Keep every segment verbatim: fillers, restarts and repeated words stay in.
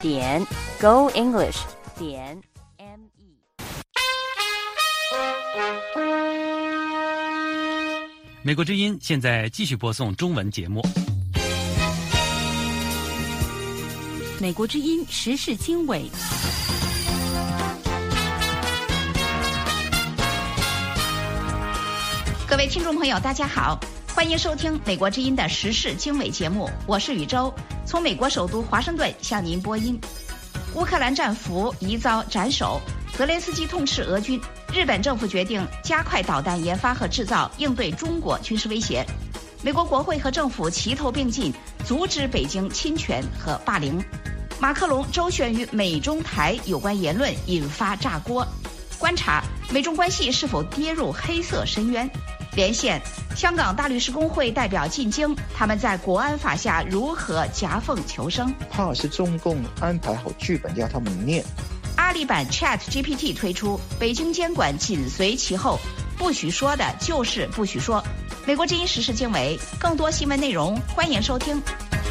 点 Go English 点 M E。 美国之音现在继续播送中文节目。 美国之音时事经纬。 各位听众朋友，大家好，欢迎收听美国之音的时事经纬节目，我是宇宙，从美国首都华盛顿向您播音。乌克兰战俘疑遭斩首，泽连斯基痛斥俄军，日本政府决定加快导弹研发和制造，应对中国军事威胁。美国国会和政府齐头并进，阻止北京侵权和霸凌。马克龙周旋于美中台有关言论，引发炸锅。观察美中关系是否跌入黑色深渊。连线香港大律师公会代表进京，他们在国安法下如何夹缝求生？ 怕是中共安排好剧本要他们念。 阿里版 Chat G P T 推出，北京监管紧随其后，不许说的就是不许说。美国之音时事经纬，更多新闻内容欢迎收听。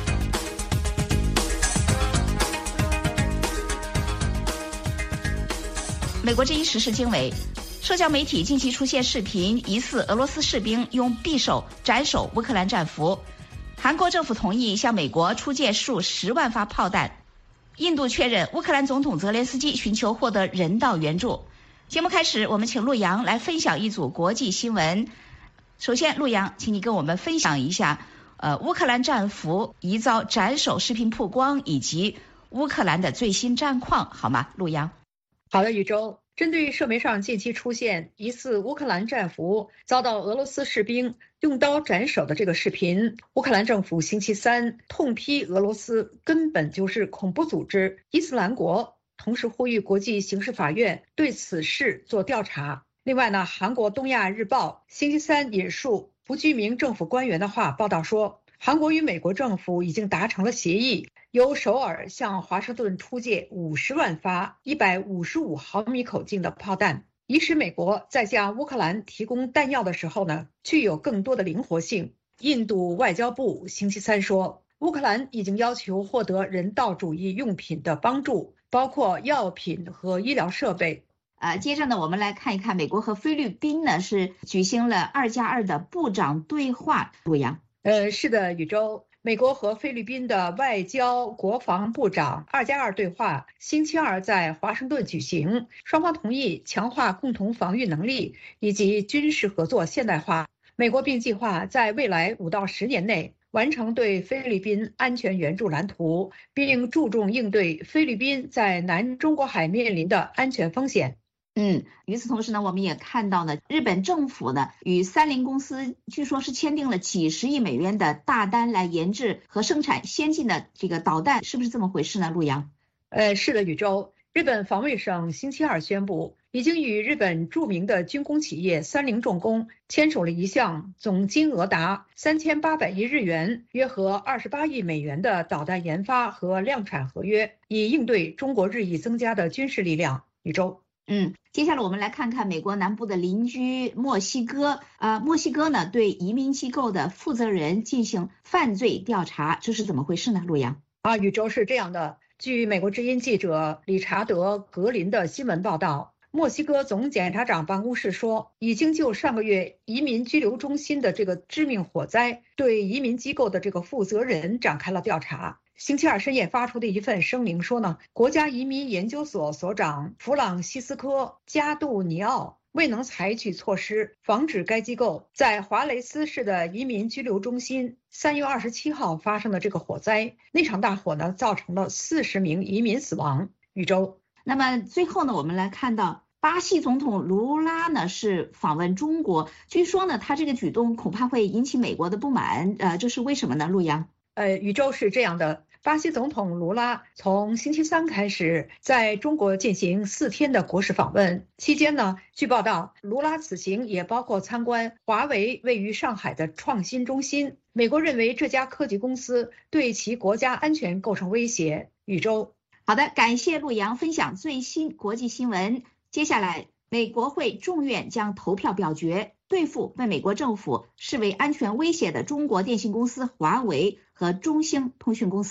美国之音时事经纬。社交媒体近期出现视频，疑似俄罗斯士兵用匕首斩首乌克兰战俘。韩国政府同意向美国出借数十万发炮弹。印度确认乌克兰总统泽连斯基寻求获得人道援助。节目开始，我们请陆洋来分享一组国际新闻。首先，陆洋，请你跟我们分享一下，呃，乌克兰战俘疑遭斩首视频曝光以及乌克兰的最新战况，好吗？陆洋。 好的，宇宙。针对社媒上近期出现疑似乌克兰战俘遭到俄罗斯士兵用刀斩首的这个视频，乌克兰政府星期三痛批俄罗斯根本就是恐怖组织伊斯兰国，同时呼吁国际刑事法院对此事做调查。另外呢，韩国东亚日报星期三引述不具名政府官员的话报道说，韩国与美国政府已经达成了协议，由首尔向华盛顿出借五十万发一百五十五毫米口径的炮弹，以使美国在向乌克兰提供弹药的时候呢，具有更多的灵活性。印度外交部星期三说，乌克兰已经要求获得人道主义用品的帮助，包括药品和医疗设备。 呃，接着呢，我们来看一看美国和菲律宾呢是举行了二加二的部长对话。陆洋。 呃，是的，宇宙。美国和菲律宾的外交国防部长二加二对话星期二在华盛顿举行，双方同意强化共同防御能力以及军事合作现代化。美国并计划在未来五到十年内完成对菲律宾安全援助蓝图，并注重应对菲律宾在南中国海面临的安全风险。 嗯，与此同时呢，我们也看到呢，日本政府呢与三菱公司据说是签订了几十亿美元的大单来研制和生产先进的这个导弹，是不是这么回事呢？陆洋。 呃，是的，宇宙。日本防卫省星期二宣布，已经与日本著名的军工企业三菱重工签署了一项总金额达三千八百亿日元，约合二十八亿美元的导弹研发和量产合约，以应对中国日益增加的军事力量。宇宙。 嗯，接下来我们来看看美国南部的邻居墨西哥。呃，墨西哥呢对移民机构的负责人进行犯罪调查，这是怎么回事呢？陆洋。 啊，宇宙是这样的。据美国之音记者理查德·格林的新闻报道，墨西哥总检察长办公室说，已经就上个月移民拘留中心的这个致命火灾对移民机构的这个负责人展开了调查。星期二深夜发出的一份声明说呢，国家移民研究所所长弗朗西斯科·加杜尼奥未能采取措施防止该机构在华雷斯市的移民拘留中心三月二十七号发生的这个火灾。那场大火呢，造成了四十名移民死亡。宇宙。 那么最后呢，我们来看到巴西总统卢拉呢是访问中国，据说呢他这个举动恐怕会引起美国的不满，呃，这是为什么呢？陆洋。 呃，宇宙是这样的。巴西总统卢拉从星期三开始在中国进行四天的国事访问，期间呢，据报道，卢拉此行也包括参观华为位于上海的创新中心。美国认为这家科技公司对其国家安全构成威胁。宇宙。 好的，感谢陆洋分享最新国际新闻。接下来，美国会众院将投票表决对付被美国政府视为安全威胁的中国电信公司华为和中兴通讯公司。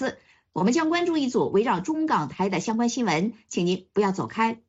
我们将关注一组围绕中港台的相关新闻，请您不要走开。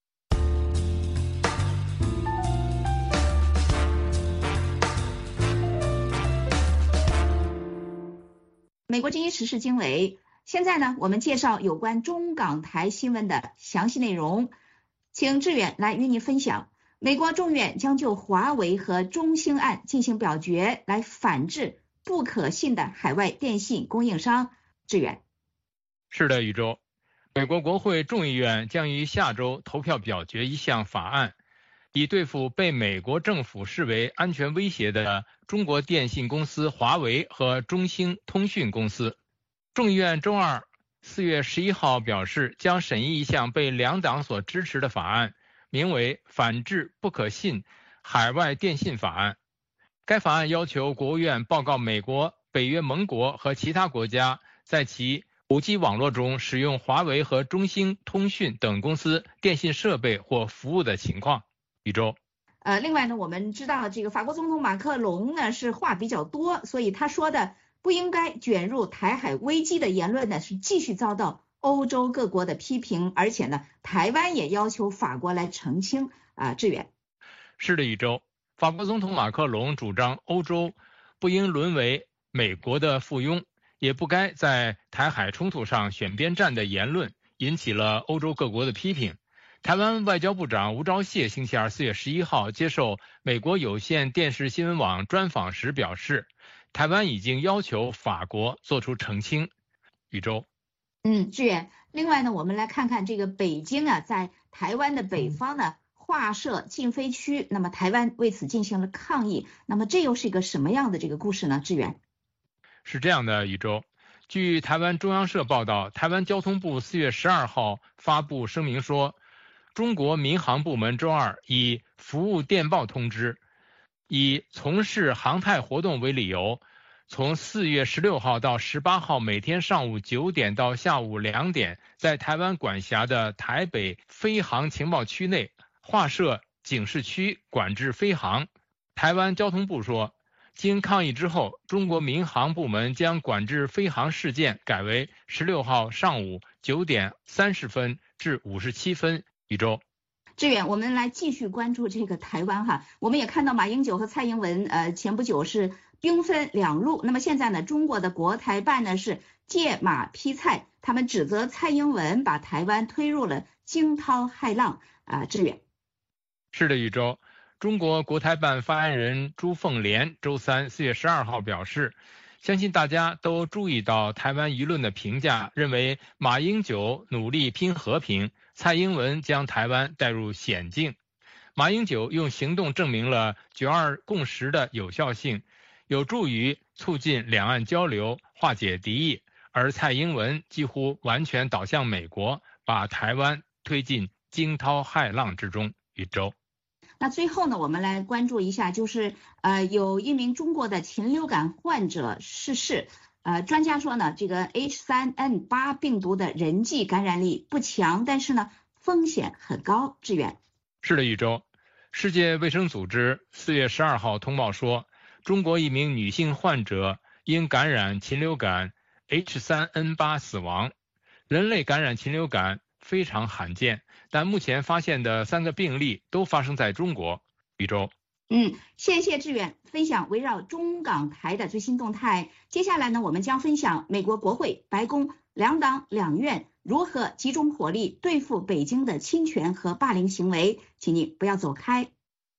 美国之音时事经纬，现在呢，我们介绍有关中港台新闻的详细内容，请志远来与你分享。美国众院将就华为和中兴案进行表决，来反制不可信的海外电信供应商。志远。 是的，宇宙。美国国会众议院将于下周投票表决一项法案，以对付被美国政府视为安全威胁的中国电信公司华为和中兴通讯公司。众议院周二四月十一号表示，将审议一项被两党所支持的法案，名为《反制不可信海外电信法案》。该法案要求国务院报告美国、北约盟国和其他国家在其五 G 网络中使用华为和中兴通讯等公司电信设备或服务的情况。宇宙。 呃，另外呢，我们知道这个法国总统马克龙呢是话比较多，所以他说的不应该卷入台海危机的言论呢是继续遭到欧洲各国的批评，而且呢，台湾也要求法国来澄清啊、呃，志远。 是的，宇宙。法国总统马克龙主张欧洲不应沦为美国的附庸，也不该在台海冲突上选边站的言论引起了欧洲各国的批评。台湾外交部长吴钊燮星期二四月十一号接受美国有线电视新闻网专访时表示，台湾已经要求法国做出澄清。宇宙。 嗯，志远。另外呢，我们来看看这个北京啊，在台湾的北方呢划设禁飞区，那么台湾为此进行了抗议，那么这又是一个什么样的这个故事呢？志远。 是这样的，宇宙。据台湾中央社报道，台湾交通部四月十二号发布声明说，中国民航部门周二以服务电报通知，以从事航太活动为理由，从四月十六号到十八号每天上午九点到下午两点，在台湾管辖的台北飞航情报区内划设警示区管制飞航。台湾交通部说，经抗议之后，中国民航部门将管制飞航事件改为十六号上午九点三十分至五十七分。宇宙。 志远，我们来继续关注这个台湾哈。我们也看到马英九和蔡英文呃前不久是兵分两路，那么现在呢，中国的国台办呢是借马劈菜，他们指责蔡英文把台湾推入了惊涛骇浪啊、呃。志远。 是的，宇宙。中国国台办发言人朱凤莲周三四月十二号表示，相信大家都注意到台湾舆论的评价，认为马英九努力拼和平，蔡英文将台湾带入险境。马英九用行动证明了九二共识的有效性，有助于促进两岸交流，化解敌意，而蔡英文几乎完全倒向美国，把台湾推进惊涛骇浪之中。宇宙。 那最后呢，我们来关注一下，就是呃，有一名中国的禽流感患者逝世。呃，专家说呢，这个 H 三 N 八 病毒的人际感染力不强，但是呢，风险很高。志远。 是的，宇宙。世界卫生组织四月十二号通报说，中国一名女性患者因感染禽流感 H 三 N 八 死亡。人类感染禽流感非常罕见，但目前发现的三个病例都发生在中国。宇宙。 嗯，谢谢志远分享围绕中港台的最新动态。接下来呢，我们将分享美国国会、白宫两党两院如何集中火力对付北京的侵权和霸凌行为，请你不要走开。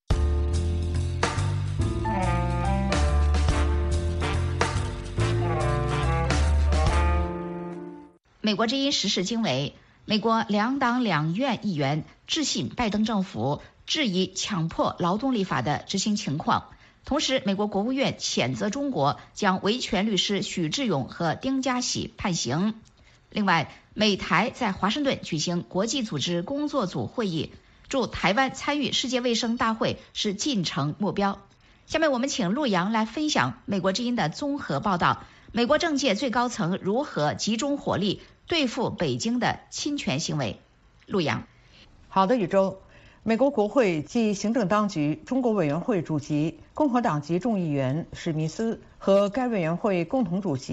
美国之音时事经纬。美国两党两院议员致信拜登政府，质疑强迫劳动立法的执行情况。同时，美国国务院谴责中国将维权律师许志勇和丁家喜判刑。另外，美台在华盛顿举行国际组织工作组会议，祝台湾参与世界卫生大会是进程目标。下面我们请陆洋来分享美国之音的综合报道，美国政界最高层如何集中火力对付北京的侵权行为。陆洋。 好的，宇宙。美国国会及行政当局中国委员会主席共和党籍众议员史密斯和该委员会共同主席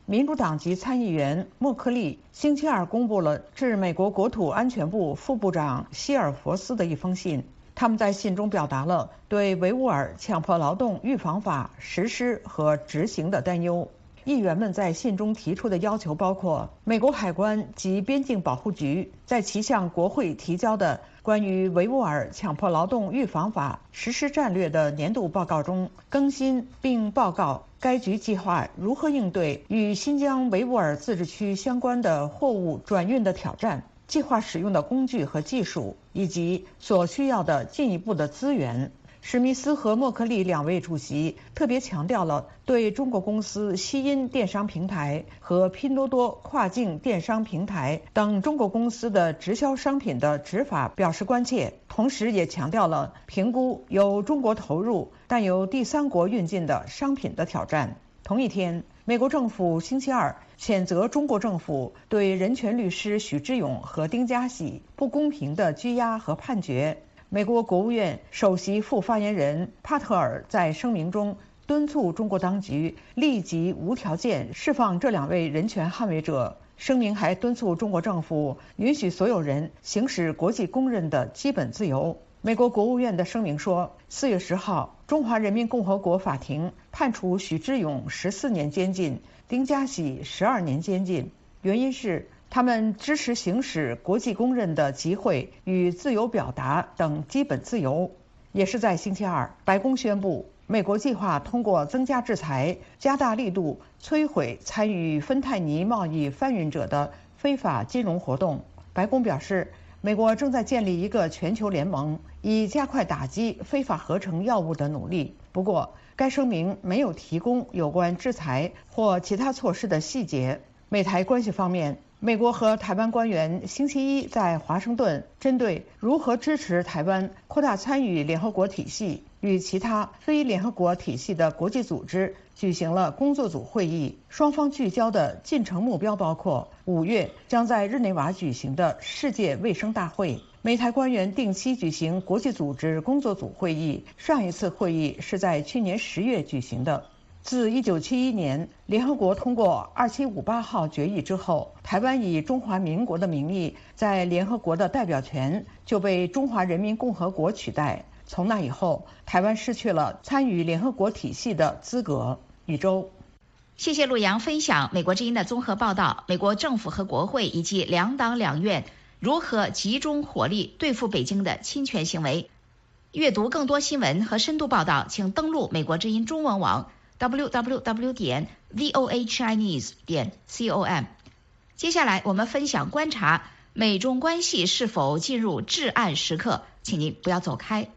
民主党籍参议员默克利星期二公布了致美国国土安全部副部长希尔佛斯的一封信。他们在信中表达了对维吾尔强迫劳动预防法实施和执行的担忧。议员们在信中提出的要求包括美国海关及边境保护局在其向国会提交的关于维吾尔强迫劳动预防法实施战略的年度报告中更新并报告该局计划如何应对与新疆维吾尔自治区相关的货物转运的挑战，计划使用的工具和技术，以及所需要的进一步的资源。史密斯和默克利两位主席特别强调了对中国公司西音电商平台和拼多多跨境电商平台等中国公司的直销商品的执法表示关切，同时也强调了评估由中国投入但由第三国运进的商品的挑战。同一天，美国政府星期二谴责中国政府对人权律师许知永和丁家喜不公平的拘押和判决。美国国务院首席副发言人帕特尔在声明中敦促中国当局立即无条件释放这两位人权捍卫者。声明还敦促中国政府允许所有人行使国际公认的基本自由。美国国务院的声明说，四月十号，中华人民共和国法庭判处许知永十四年监禁，丁家喜十二年监禁，原因是他们支持行使国际公认的集会与自由表达等基本自由。也是在星期二，白宫宣布，美国计划通过增加制裁，加大力度摧毁参与芬太尼贸易贩运者的非法金融活动。白宫表示，美国正在建立一个全球联盟，以加快打击非法合成药物的努力。不过，该声明没有提供有关制裁或其他措施的细节。美台关系方面，美国和台湾官员星期一在华盛顿针对如何支持台湾扩大参与联合国体系与其他非联合国体系的国际组织举行了工作组会议。双方聚焦的进程目标包括五月将在日内瓦举行的世界卫生大会。美台官员定期举行国际组织工作组会议，上一次会议是在去年十月举行的。自一九七一年联合国通过二七五八号决议之后，台湾以中华民国的名义在联合国的代表权就被中华人民共和国取代。从那以后，台湾失去了参与联合国体系的资格。宇宙， 谢谢陆洋分享美国之音的综合报道。美国政府和国会以及两党两院如何集中火力对付北京的侵权行为。阅读更多新闻和深度报道，请登录美国之音中文网 double-u double-u double-u 点 voa chinese 点 com。 接下来我们分享观察美中关系是否进入至暗时刻，请您不要走开。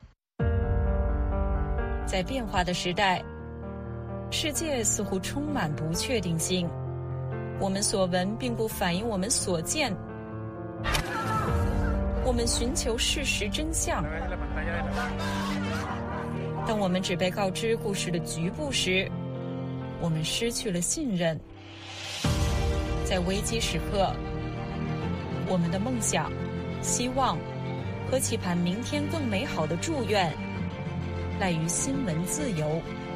在变化的时代，世界似乎充满不确定性，我们所闻并不反映我们所见，我们寻求事实真相。当我们只被告知故事的局部时，我们失去了信任。在危机时刻，我们的梦想、希望和期盼明天更美好的祝愿赖于新闻自由。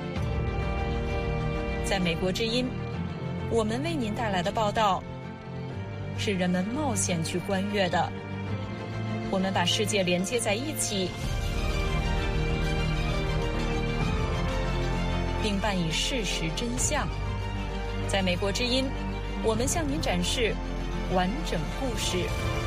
在美国之音，我们为您带来的报道是人们冒险去观阅的。我们把世界连接在一起，并伴以事实真相。在美国之音，我们向您展示完整故事。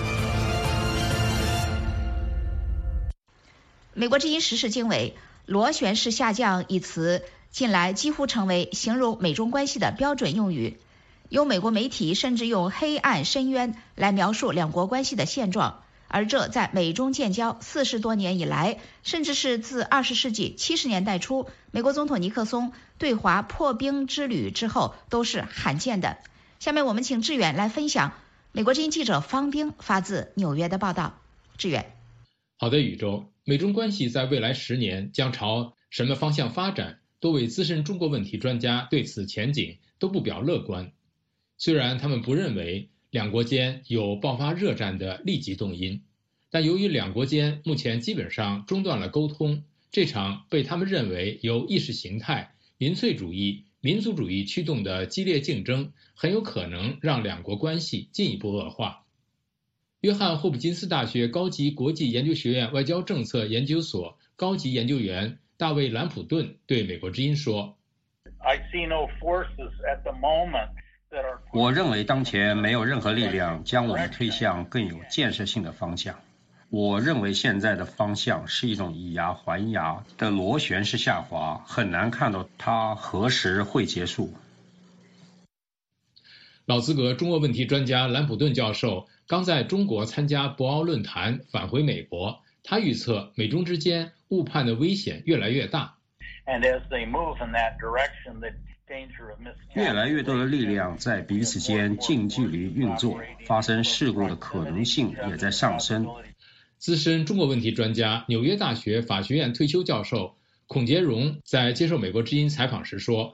美国之音时事经纬，螺旋式下降一词近来几乎成为形容美中关系的标准用语。有美国媒体甚至用黑暗深渊来描述两国关系的现状，而这在美中建交四十多年以来，甚至是自二十世纪七十年代初美国总统尼克松对华破冰之旅之后都是罕见的。下面我们请志远来分享美国之音记者方冰发自纽约的报道。志远。 好的，宇宙，美中关系在未来十年将朝什么方向发展？多位资深中国问题专家对此前景都不表乐观。虽然他们不认为两国间有爆发热战的立即动因，但由于两国间目前基本上中断了沟通，这场被他们认为由意识形态、民粹主义民族主义驱动的激烈竞争很有可能让两国关系进一步恶化。约翰霍普金斯大学高级国际研究学院外交政策研究所高级研究员大卫·兰普顿对美国之音说， 我认为当前没有任何力量将我们推向更有建设性的方向。我认为现在的方向是一种以牙还牙的螺旋式下滑，很难看到它何时会结束。 老资格中俄问题专家兰普顿教授刚在中国参加博鳌论坛返回美国，他预测美中之间误判的危险越来越大。 越来越多的力量在彼此间近距离运作，发生事故的可能性也在上升。 资深中国问题专家、纽约大学法学院退休教授孔杰荣在接受美国之音采访时说，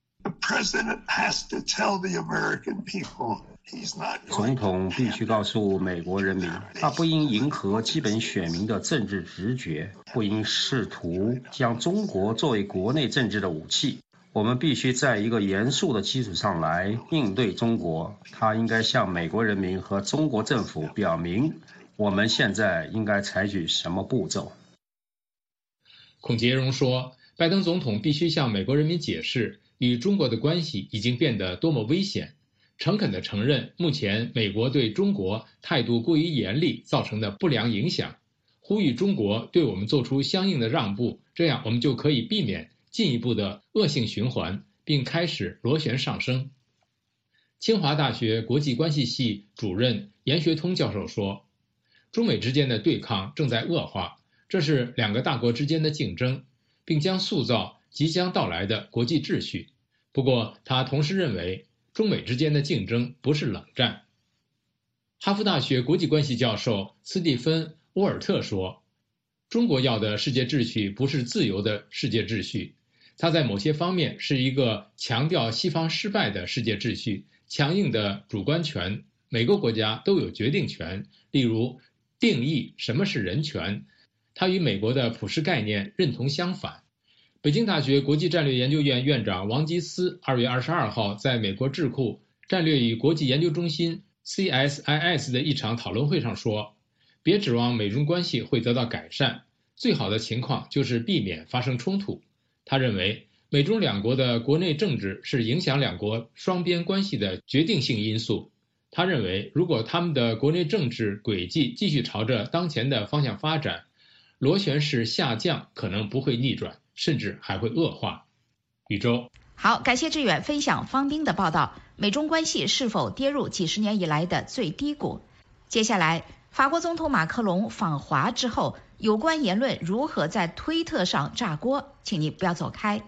总统必须告诉美国人民，他不应迎合基本选民的政治直觉，不应试图将中国作为国内政治的武器。我们必须在一个严肃的基础上来应对中国，他应该向美国人民和中国政府表明我们现在应该采取什么步骤。 孔杰荣说，拜登总统必须向美国人民解释与中国的关系已经变得多么危险，诚恳地承认目前美国对中国态度过于严厉造成的不良影响，呼吁中国对我们做出相应的让步，这样我们就可以避免进一步的恶性循环，并开始螺旋上升。清华大学国际关系系主任严学通教授说，中美之间的对抗正在恶化，这是两个大国之间的竞争，并将塑造即将到来的国际秩序。不过他同时认为，中美之间的竞争不是冷战。哈佛大学国际关系教授斯蒂芬·沃尔特说，中国要的世界秩序不是自由的世界秩序，它在某些方面是一个强调西方失败的世界秩序，强硬的主观权，每个国家都有决定权，例如定义什么是人权，它与美国的普世概念认同相反。北京大学国际战略研究院院长王吉思二月二十二号在美国智库战略与国际研究中心 C S I S 的一场讨论会上说，别指望美中关系会得到改善，最好的情况就是避免发生冲突。他认为，美中两国的国内政治是影响两国双边关系的决定性因素。他认为，如果他们的国内政治轨迹继续朝着当前的方向发展，螺旋式下降可能不会逆转，甚至还会恶化。宇宙， 好，感谢志远分享方斌的报道。美中关系是否跌入几十年以来的最低谷？接下来，法国总统马克龙访华之后，有关言论如何在推特上炸锅？请你不要走开。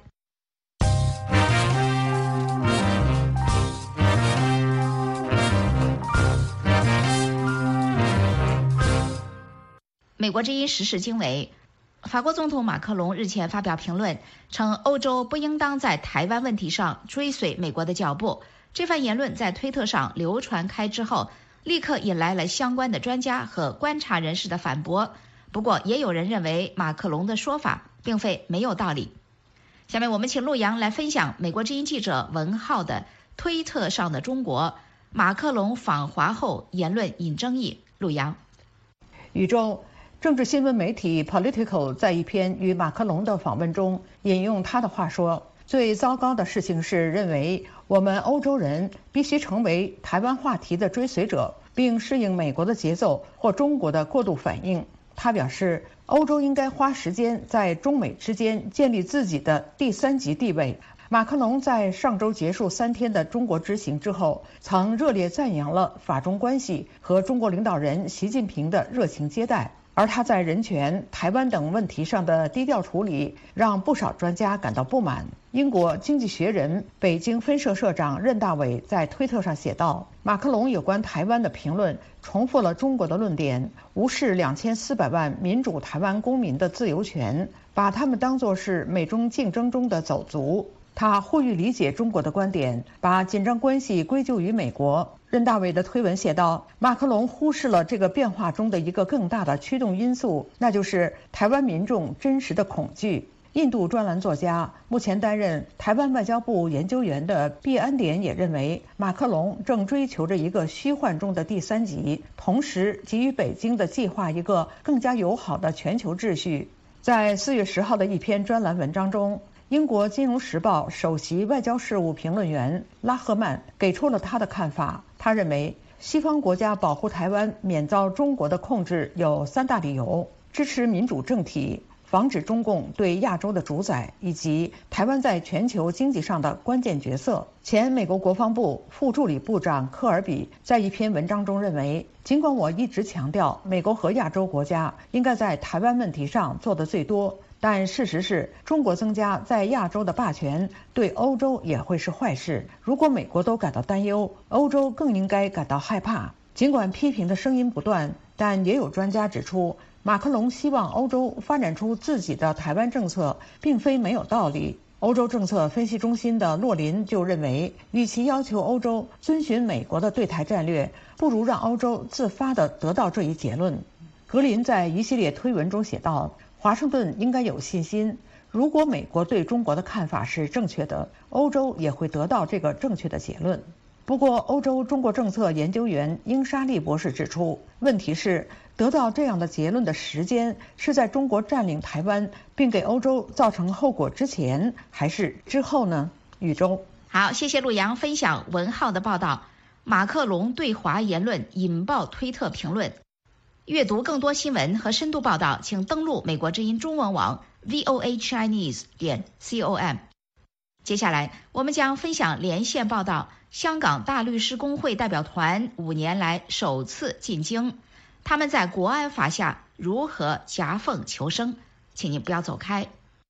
美国之音时事经纬，法国总统马克龙日前发表评论，称欧洲不应当在台湾问题上追随美国的脚步。这番言论在推特上流传开之后，立刻引来了相关的专家和观察人士的反驳。不过，也有人认为马克龙的说法并非没有道理。下面我们请陆洋来分享美国之音记者文浩的推特上的中国，马克龙访华后言论引争议。陆洋， 宇宙。政治新闻媒体 Politico 在一篇与马克龙的访问中引用他的话说，最糟糕的事情是认为我们欧洲人必须成为台湾话题的追随者，并适应美国的节奏或中国的过度反应。他表示，欧洲应该花时间在中美之间建立自己的第三级地位。马克龙在上周结束三天的中国之行之后，曾热烈赞扬了法中关系和中国领导人习近平的热情接待。而他在人权、台湾等问题上的低调处理，让不少专家感到不满。英国《经济学人》北京分社社长任大伟在推特上写道：“马克龙有关台湾的评论重复了中国的论点，无视两千四百万民主台湾公民的自由权，把他们当作是美中竞争中的走卒。”他呼吁理解中国的观点，把紧张关系归咎于美国。任大伟的推文写道，马克龙忽视了这个变化中的一个更大的驱动因素，那就是台湾民众真实的恐惧。 印度专栏作家、目前担任台湾外交部研究员的毕安典也认为，马克龙正追求着一个虚幻中的第三极，同时给予北京的计划一个更加友好的全球秩序。在四月十号的一篇专栏文章中，英国《金融时报》首席外交事务评论员拉赫曼给出了他的看法。他认为，西方国家保护台湾免遭中国的控制有三大理由：支持民主政体，防止中共对亚洲的主宰，以及台湾在全球经济上的关键角色。前美国国防部副助理部长科尔比在一篇文章中认为，尽管我一直强调美国和亚洲国家应该在台湾问题上做得最多，但事实是中国增加在亚洲的霸权对欧洲也会是坏事。如果美国都感到担忧，欧洲更应该感到害怕。尽管批评的声音不断，但也有专家指出，马克龙希望欧洲发展出自己的台湾政策并非没有道理。欧洲政策分析中心的洛林就认为，与其要求欧洲遵循美国的对台战略，不如让欧洲自发地得到这一结论。格林在一系列推文中写道，华盛顿应该有信心，如果美国对中国的看法是正确的，欧洲也会得到这个正确的结论。不过，欧洲中国政策研究员英沙利博士指出，问题是得到这样的结论的时间是在中国占领台湾并给欧洲造成后果之前，还是之后呢？宇宙， 好，谢谢陆洋分享文浩的报道。马克龙对华言论引爆推特评论。阅读更多新闻和深度报道，请登录美国之音中文网 v o a chinese 点 com。接下来，我们将分享连线报道。香港大律师公会代表团五年来首次进京，他们在国安法下如何夹缝求生？请您不要走开。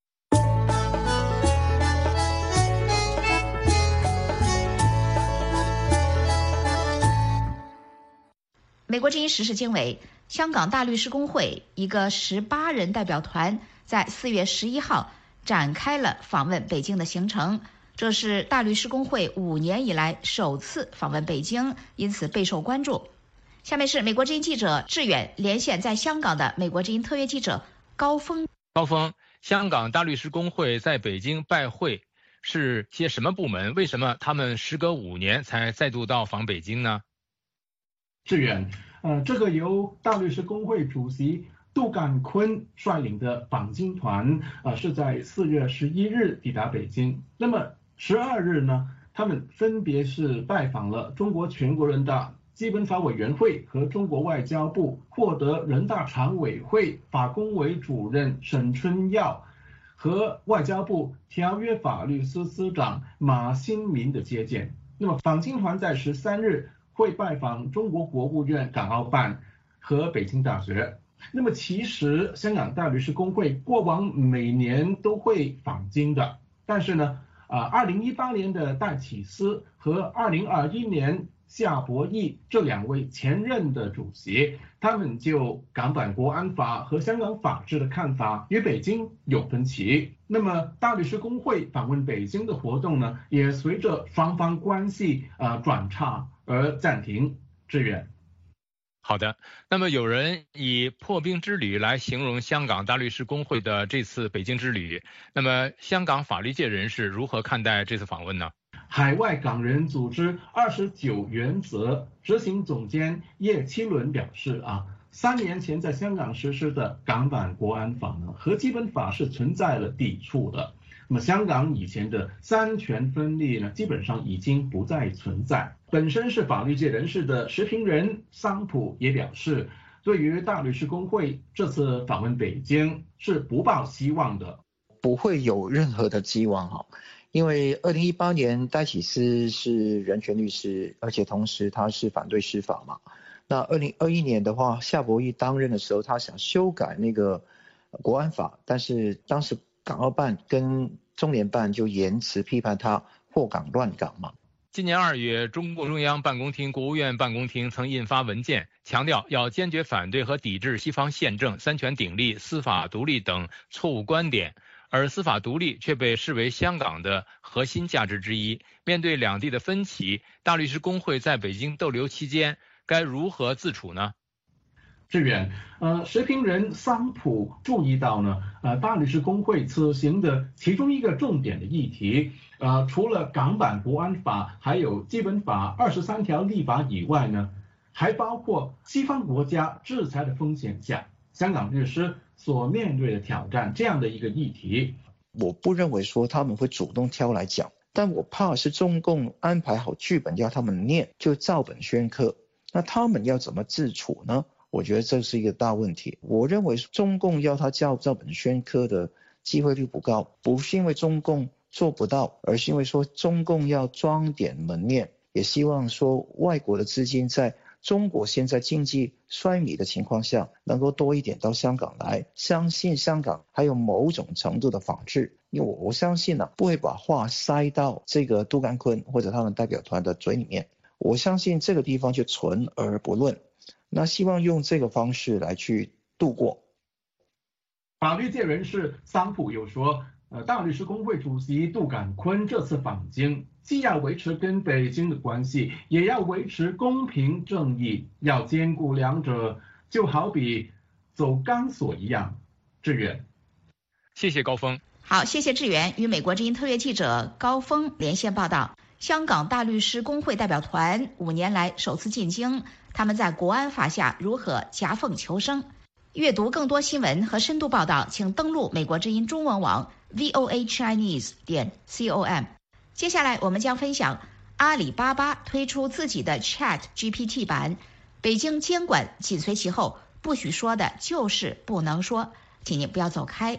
美国之音时事经纬，香港大律师公会一个十八人代表团在四月十一号展开了访问北京的行程。这是大律师公会五年以来首次访问北京，因此备受关注。下面是美国之音记者志远连线在香港的美国之音特约记者高峰。 高峰，香港大律师公会在北京拜会是些什么部门？为什么他们时隔五年才再度到访北京呢？ 志远，呃，这个由大律师公会主席杜干坤率领的访京团，呃，是在四月十一日抵达北京。那么十二日呢，他们分别是拜访了中国全国人大基本法委员会和中国外交部，获得人大常委会法工委主任沈春耀和外交部条约法律司司长马新民的接见。那么访京团在十三日会拜访中国国务院港澳办和北京大学。那么其实香港大律师公会过往每年都会访京的，但是呢，啊，二零一八年的戴启思和二零二一年夏博义这两位前任的主席，他们就港版国安法和香港法治的看法与北京有分歧。那么大律师公会访问北京的活动呢，也随着双方关系啊、呃、转差而暂停。志远。 好的，那么有人以破冰之旅来形容香港大律师公会的这次北京之旅，那么香港法律界人士如何看待这次访问呢？ 海外港人组织二十九原则执行总监叶七伦表示啊，三年前在香港实施的港版国安法呢，和基本法是存在了抵触的。那么香港以前的三权分立呢，基本上已经不再存在。本身是法律界人士的时评人桑普也表示，对于大律师公会这次访问北京是不抱希望的， 不会有任何的希望哈。因为二零一八年戴启思是人权律师，而且同时他是反对司法嘛。那二零二一年的话，夏博义当任的时候，他想修改那个国安法，但是当时港澳办跟中联办就严词批判他祸港乱港嘛。 今年二月，中共中央办公厅、国务院办公厅曾印发文件，强调要坚决反对和抵制西方宪政、三权鼎立、司法独立等错误观点，而司法独立却被视为香港的核心价值之一。面对两地的分歧，大律师公会在北京逗留期间该如何自处呢？ 志远，呃，时评人桑普注意到呢，呃，大律师公会此行的其中一个重点的议题，呃，除了港版国安法还有基本法二十三条立法以外呢，还包括西方国家制裁的风险下，香港律师所面对的挑战这样的一个议题。 我不认为说他们会主动挑来讲，但我怕是中共安排好剧本要他们念，就照本宣科。那他们要怎么自处呢？我觉得这是一个大问题。我认为中共要他照照本宣科的机会率不高，不是因为中共做不到，而是因为说中共要装点门面，也希望说外国的资金在中国现在经济衰迷的情况下能够多一点到香港来，相信香港还有某种程度的仿制。因为我我相信呢、啊，不会把话塞到这个杜干坤或者他们代表团的嘴里面，我相信这个地方就存而不论，那希望用这个方式来去度过。 法律界人士桑普又说，呃，大律师公会主席杜干坤这次访京，既要维持跟北京的关系，也要维持公平正义，要兼顾两者，就好比走钢索一样。志远， 谢谢高峰。 好，谢谢志远。与美国之音特约记者高峰连线报道。香港大律师公会代表团五年来首次进京，他们在国安法下如何夹缝求生？阅读更多新闻和深度报道，请登录美国之音中文网 v o a chinese 点 com。接下来我们将分享阿里巴巴推出自己的 Chat G P T 版，北京监管紧随其后，不许说的就是不能说，请您不要走开。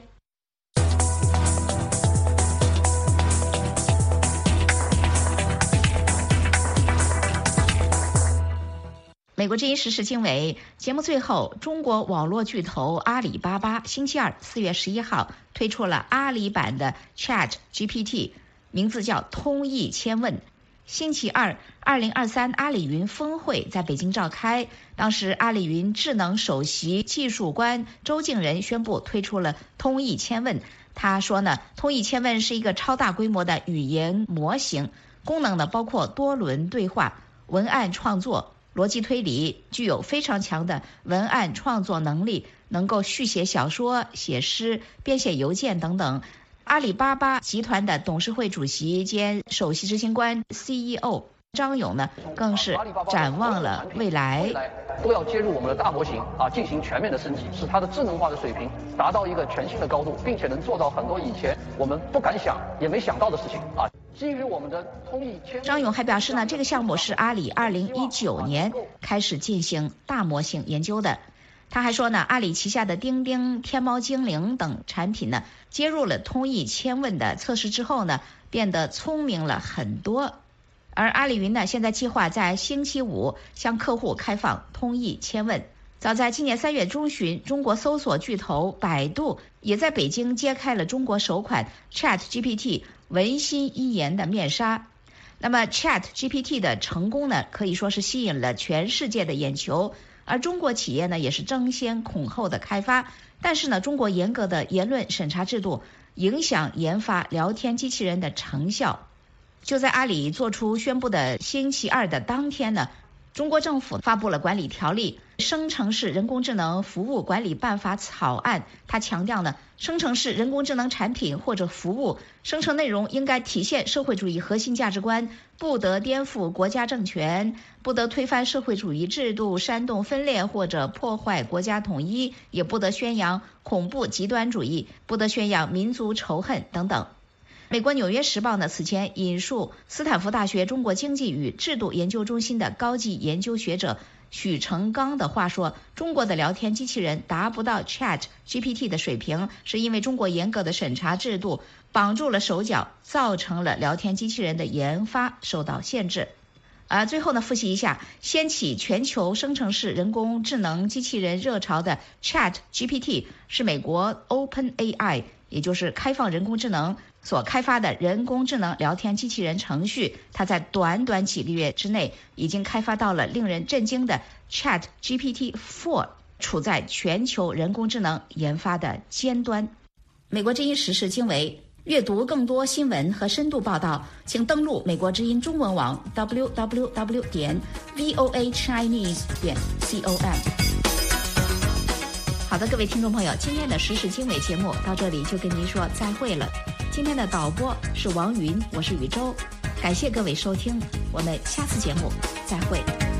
美国之音时事经纬节目最后，中国网络巨头阿里巴巴星期二四月十一号推出了阿里版的 Chat G P T， 名字叫通义千问。星期二，二零二三阿里云峰会在北京召开，当时阿里云智能首席技术官周敬仁宣布推出了通义千问。他说呢，通义千问是一个超大规模的语言模型，功能呢包括多轮对话、文案创作、逻辑推理，具有非常强的文案创作能力，能够续写小说、写诗、编写邮件等等。阿里巴巴集团的董事会主席兼首席执行官 C E O 张勇呢，更是展望了未来， 都要接入我们的大模型啊，进行全面的升级，使它的智能化的水平达到一个全新的高度，并且能做到很多以前我们不敢想也没想到的事情啊。基于我们的通义千问， 张勇还表示呢，这个项目是阿里二零一九年开始进行大模型研究的。他还说呢，阿里旗下的钉钉、天猫精灵等产品呢，接入了通义千问的测试之后呢，变得聪明了很多。而阿里云呢，现在计划在星期五向客户开放通义千问。早在今年三月中旬，中国搜索巨头百度也在北京揭开了中国首款 Chat G P T 文心一言的面纱。那么 Chat G P T 的成功呢，可以说是吸引了全世界的眼球，而中国企业呢也是争先恐后的开发。但是呢，中国严格的言论审查制度影响研发聊天机器人的成效。就在阿里做出宣布的星期二的当天呢，中国政府发布了管理条例《生成式人工智能服务管理办法》草案。他强调呢，生成式人工智能产品或者服务生成内容应该体现社会主义核心价值观，不得颠覆国家政权，不得推翻社会主义制度，煽动分裂或者破坏国家统一，也不得宣扬恐怖极端主义，不得宣扬民族仇恨等等。美国《纽约时报》呢此前引述斯坦福大学中国经济与制度研究中心的高级研究学者许成刚的话说，中国的聊天机器人达不到 Chat G P T 的水平，是因为中国严格的审查制度绑住了手脚，造成了聊天机器人的研发受到限制。啊，最后呢，复习一下掀起全球生成式人工智能机器人热潮的 Chat G P T 是美国 OpenAI， 也就是开放人工智能所开发的人工智能聊天机器人程序。它在短短几个月之内已经开发到了令人震惊的 Chat G P T 四， 处在全球人工智能研发的尖端。美国之音时事经纬，阅读更多新闻和深度报道，请登录美国之音中文网 w w w 点 v o a chinese 点 com。 好的，各位听众朋友，今天的时事经纬节目到这里就跟您说再会了。今天的导播是王云，我是宇宙，感谢各位收听，我们下次节目再会。